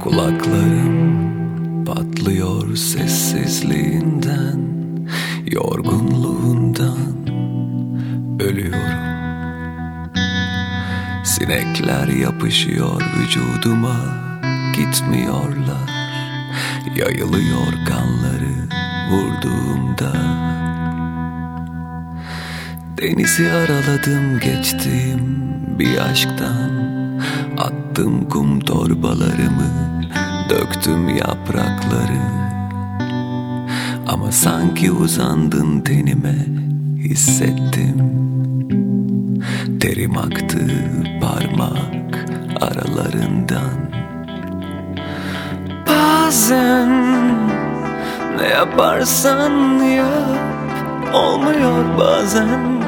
Kulaklarım patlıyor sessizliğinden, yorgunluğundan ölüyorum. Sinekler yapışıyor vücuduma, gitmiyorlar. Yayılıyor kanları vurduğumda. Denizi araladım geçtim bir aşktan, attım kum torbalarımı, döktüm yaprakları. Ama sanki uzandın tenime, hissettim. Terim aktı parmak aralarından. Bazen ne yaparsan yap, olmuyor bazen.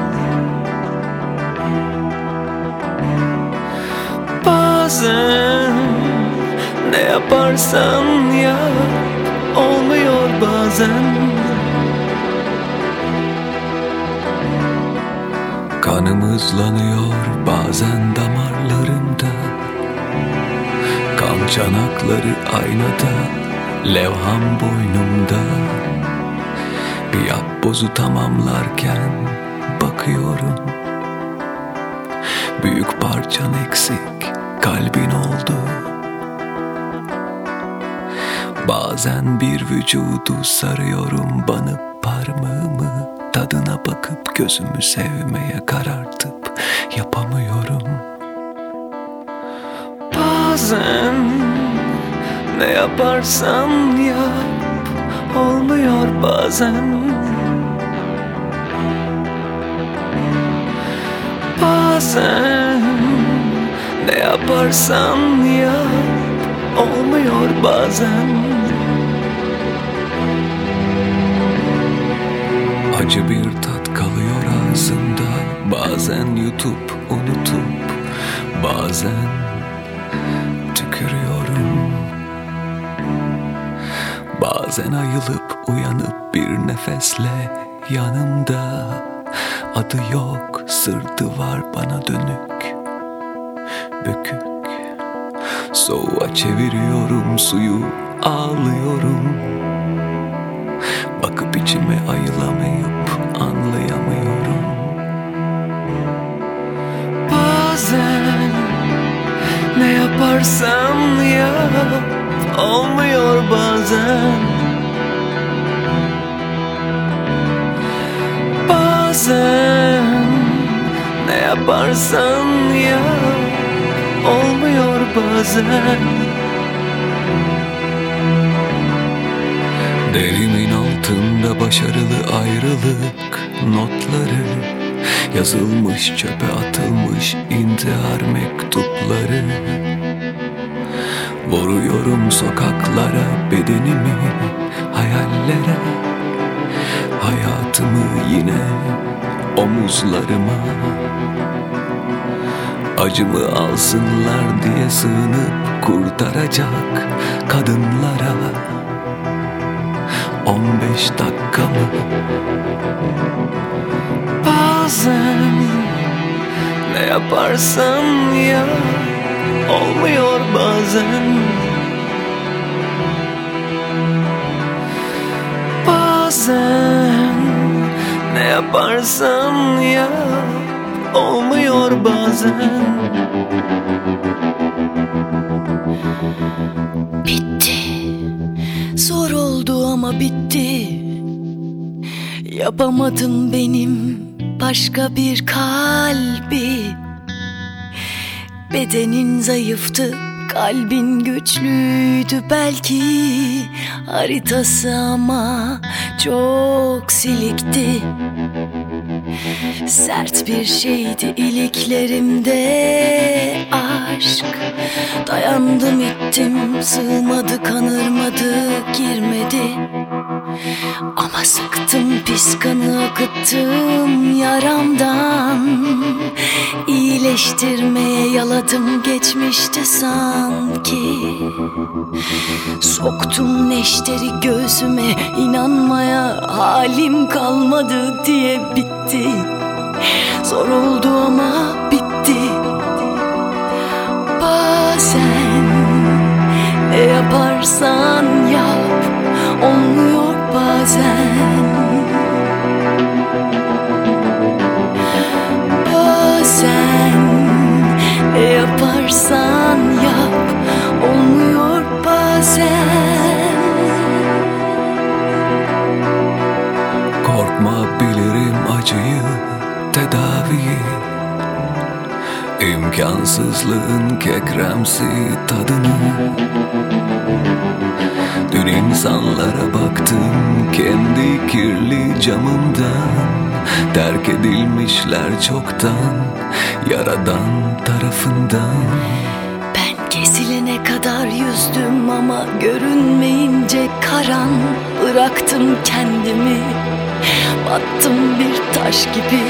Bazen ne yaparsan yap, olmuyor bazen. Kanım hızlanıyor bazen damarlarımda. Kan çanakları aynada, levham boynumda. Bir yapbozu tamamlarken bakıyorum. Büyük parçan eksik, kalbin oldu. Bazen bir vücudu sarıyorum, banıp parmağımı, tadına bakıp gözümü sevmeye karartıp yapamıyorum. Bazen ne yaparsan yap, olmuyor bazen. Bazen ne yaparsan yap, olmuyor bazen. Acı bir tat kalıyor ağzımda, bazen yutup unutup, bazen tükürüyorum. Bazen ayılıp uyanıp bir nefesle yanımda. Adı yok, sırtı var bana dönük, bükük. Soğuğa çeviriyorum suyu, ağlıyorum. Bakıp içime ayılamayıp anlayamıyorum. Bazen ne yaparsan yap, olmuyor bazen. Bazen ne yaparsan yap, olmuyor bazen. Derimin altında başarılı ayrılık notları, yazılmış çöpe atılmış intihar mektupları. Vuruyorum sokaklara bedenimi, hayallere, hayatımı yine omuzlarıma. Acımı alsınlar diye sığınıp kurtaracak kadınlara. 15 dakikamı. Bazen ne yaparsan yap, olmuyor bazen. Bazen ne yaparsan yap, olmuyor bazen. Bitti. Zor oldu ama bitti. Yapamadım benim başka bir kalbi. Bedenin zayıftı, kalbin güçlüydü belki. Haritası ama çok silikti. Sert bir şeydi iliklerimde aşk. Dayandım ettim, sığmadı, kanırmadı, girmedi. Ama sıktım pis kanı, akıttım yaramdan. İyileştirmeye yaladım, geçmişti sanki. Soktum neşteri göğsüme, inanmaya halim kalmadı diye bitti. Zor oldu ama bitti. Bazen ne yaparsan yap, olmuyor bazen. Bazen ne yaparsan yap, olmuyor bazen. Korkma, bilirim acıyı, tedaviyi, İmkansızlığın kekremsi tadını. Dün insanlara baktım kendi kirli camımdan, terk edilmişler çoktan Yaradan tarafından. Ben kesilene kadar yüzdüm ama görünmeyince karan, bıraktım kendimi, battım bir taş gibi.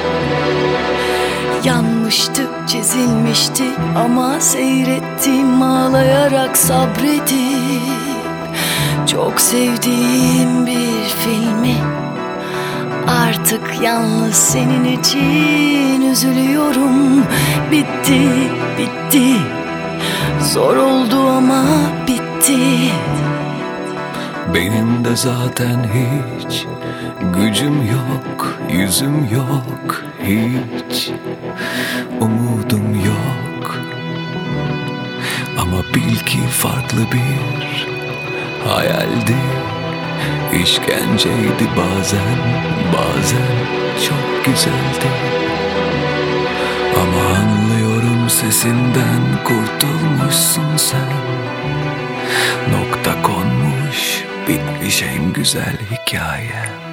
Yanmıştı, çizilmişti ama seyrettim ağlayarak sabredip. Çok sevdiğim bir filmi, artık yalnız senin için üzülüyorum. Bitti, bitti, zor oldu ama bitti. Benim de zaten hiç gücüm yok, yüzüm yok, hiç umudum yok. Ama bil ki farklı bir hayaldi, işkenceydi bazen, bazen çok güzeldi. Ama anlıyorum sesinden, kurtulmuşsun sen. Nokta konmuş, bitmiş en güzel hikaye.